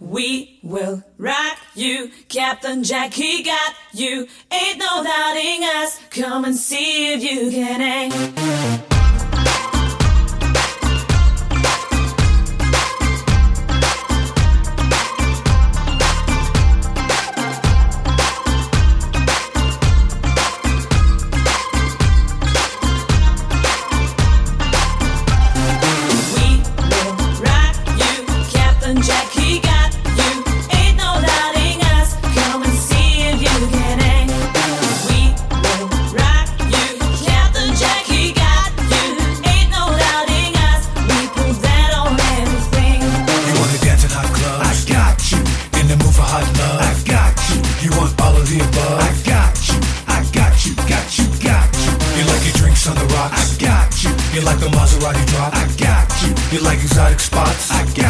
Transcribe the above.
We will rock you, Captain Jack, he got you. Ain't no doubting us, come and see if you can hang. On the rocks, I got you. You like a Maserati drop, I got you. You like exotic spots, I got you.